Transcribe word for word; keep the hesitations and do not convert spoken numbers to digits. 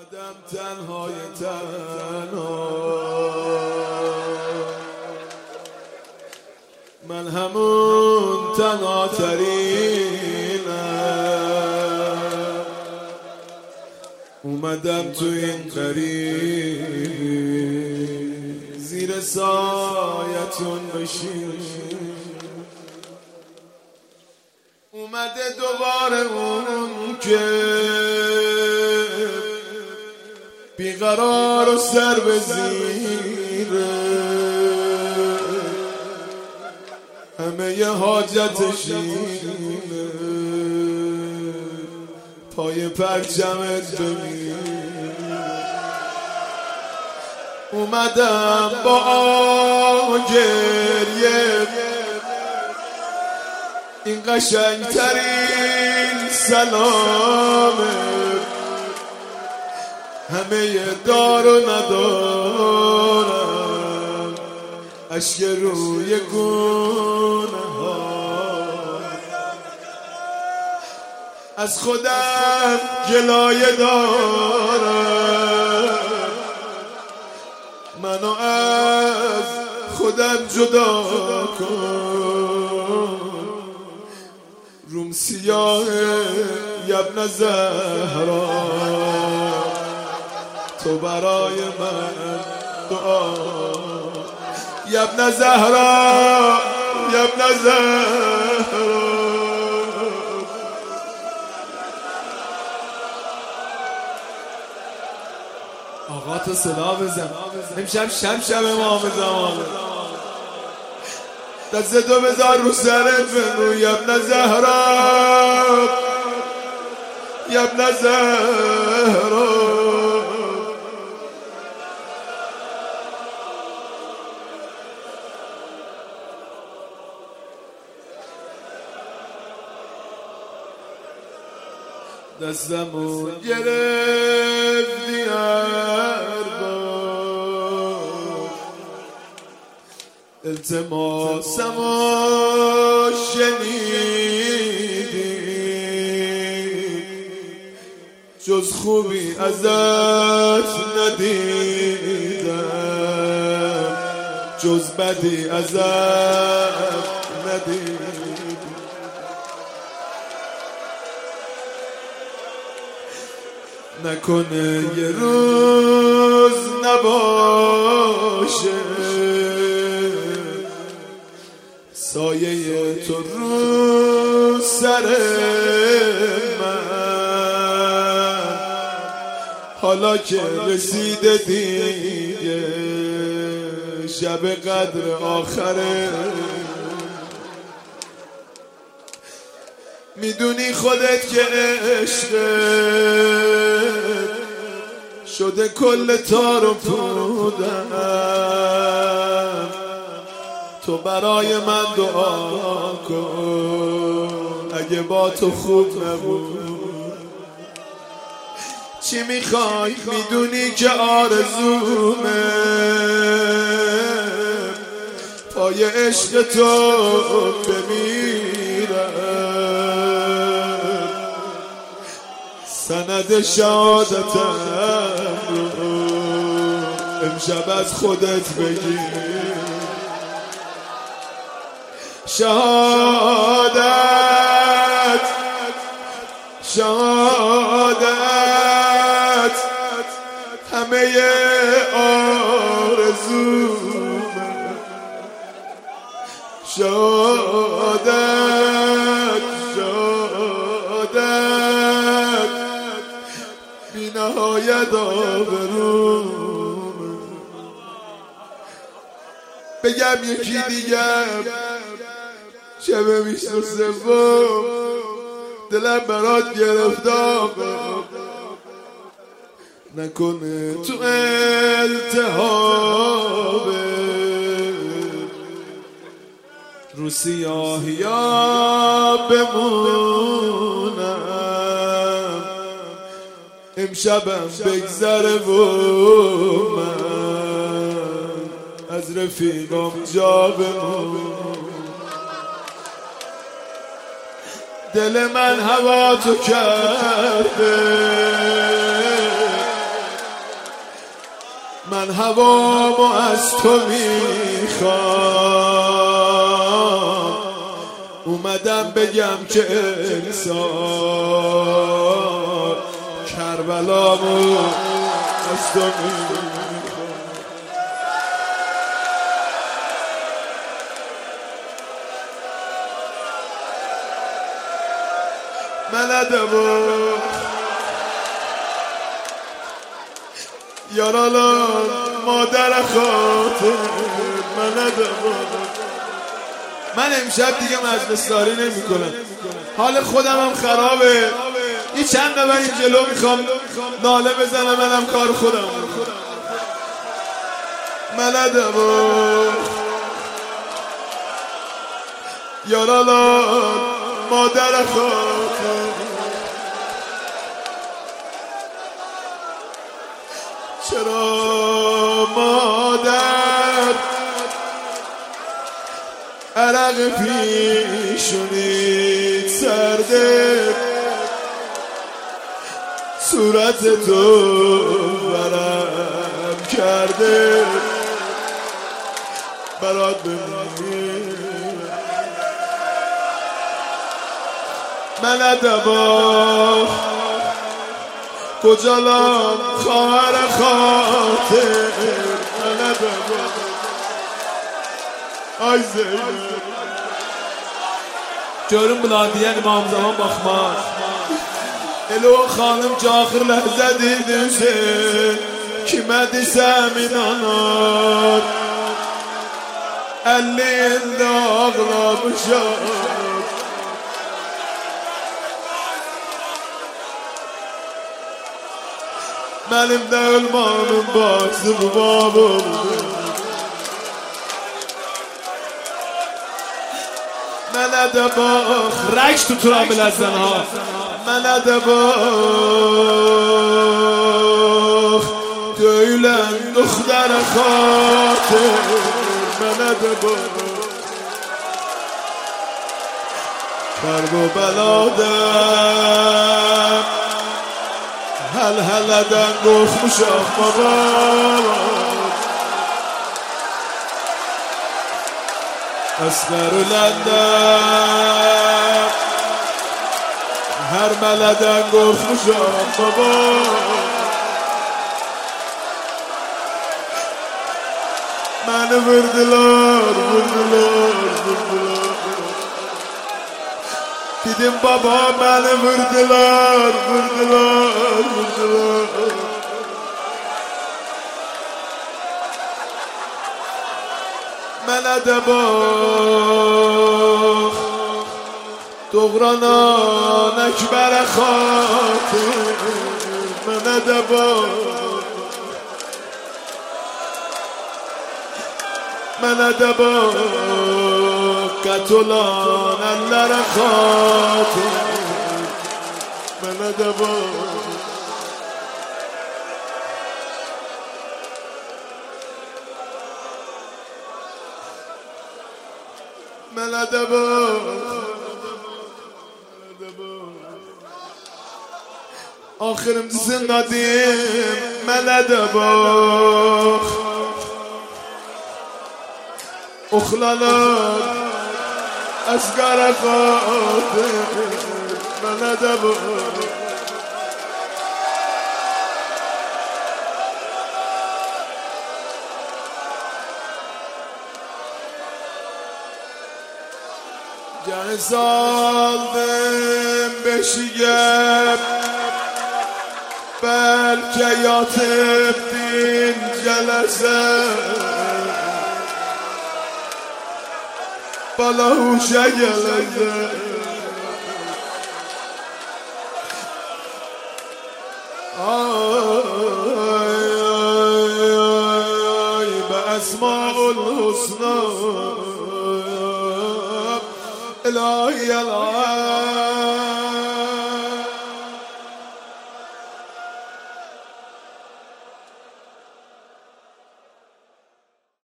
اومدم تنهای تنها، من همون تنها ترینم. اومدم تو این قریب زیر سایتون بشین. اومده دوباره اون که بیقرار و سر به زیره، همه ی حاجتش اینه پای پرچمت بمیر. اومدم با آه گریه این قشنگترین سلامه، همه ی دار و ندارم اشک روی گونه ها. از خودم گلایه دارم، منو از خودم جدا کن. روم سیاه یبن زهرا تو برای من دعا. یبن زهرا یبن زهرا آقا تو صدا بزن، امشب شب شب امام زمانه. دست دو بذار رو سرت بگو یبن زهرا یبن زهرا. دستمو گرفتی هر بار، التماسمو شنیدی، جز خوبی ازت ندیدم، جز بدی ازت ندیدم. نکنه یه روز نباشه سایه تو رو سر من، حالا که رسیده دیگه شب قدر آخره. میدونی خودت که عشقت شده کل تار و پودم، تو برای من دعا کن اگه با تو خوب نبود. چی میخوای؟ میدونی که آرزومه پای عشق تو بمیرم. سند شهادتم رو امشب از خودت بگیر. شهادت شهادت همه ی آرزومه. شهادت شهادت بی نهایت آبرومه. بگم یکی دیگم شب بیست و سوم دلم برات گرفتم، نکنه تو التهابه رو سیاهیا بمونم، امشبم بگذره و من از رفیقام جا بمونم. دل من هوا تو کرده من هوامو از تو میخوام، اومدم بگم که انسان کربلامو از تو میخوام. ملدبا یارالان مادر خاطر ملدبا. من امشب دیگه مجلسداری نمی کنم، حال خودم هم خرابه. این چند نفر این جلو میخوام ناله بزنم، منم کار خودم میکنم. ملدبا یارالان مادر خاطر چرا مادر عرق پیشونیت سرده، صورت تو ورم کرده برات بمیرم. ملدبا کجالان خواهر خاطر ملدبا ay Zeynep görün buladiyen İmam Zaman bakmaz Elo xanım cahir ləhzə dedinsin kimə desəm inanar əlində ağlamışam benim de ölmanın bahsi bu bab oldu. Mənə də bax rəqs tuturam biləsən ha. Mənə də bax döyülən duxlara xatir. Mənə də bax kərb و bələdəm هل هلدن گفتمشم بابا اسمر و لندن هر ملدن گفتمشم بابا من vurdular vurdular vurdular dedim baba beni vurdular vurdular vurdular mənə də bax doğranan əkbərə xatir mənə də bax mənə də bax qət olan əllərə xatir mənə də bax mənə də bax axırımcısın qadim mənə də bax oxlalar əsqərə xatir mənə də bax Gəni saldım beşiyə bəlkə yatıb dincələsən bala huşa gələsən ay ay ay bə əsmaul husna إلهي العالم